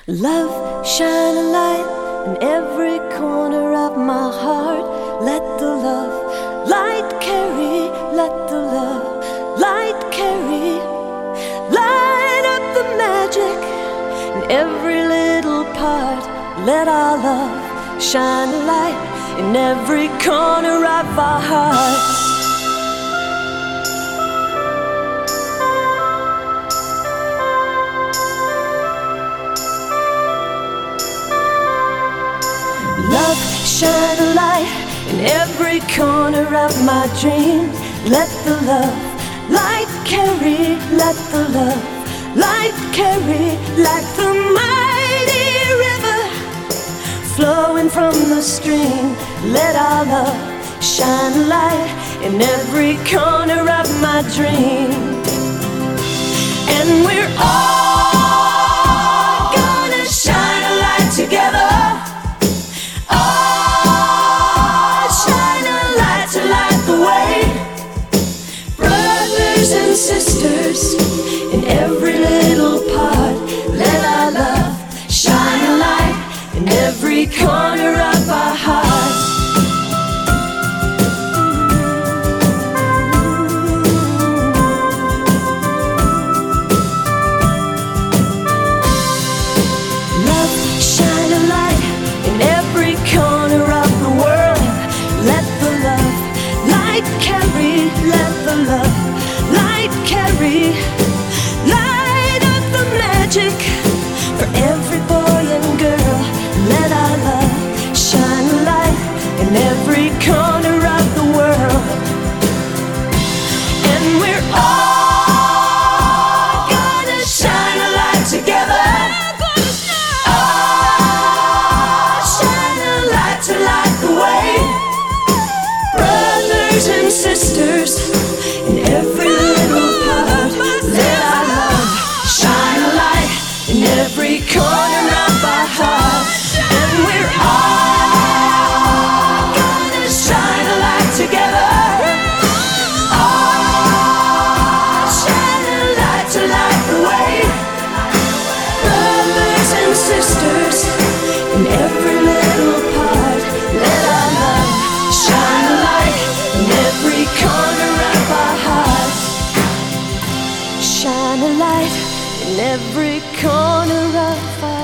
Love, shine a light in every corner of my heart. Let the love light carry, let the love light carry. Light up the magic in every little part. Let our love shine a light in every corner of our hearts. Love, shine a light in every corner of my dreams. Let the love light carry, let the love light carry. Like the mighty river flowing from the stream, let our love shine a light in every corner of my dream. And we're all gonna shine a light together. Sisters in every little part, let our love shine a light in every corner of our hearts. Love, shine a light in every corner of the world. Let the love light carry, let the love light carry. Light up the magic for every boy and girl. Let our love shine a light in every corner of the world. And we're all gonna shine a light together. Oh, shine a light to light the way. Brothers and sisters in every every corner of our hearts. And we're all gonna shine a light together. Oh, shine a light to light the way. Brothers and sisters in every little part, let our love shine a light in every corner of our hearts. Shine a light in every corner of our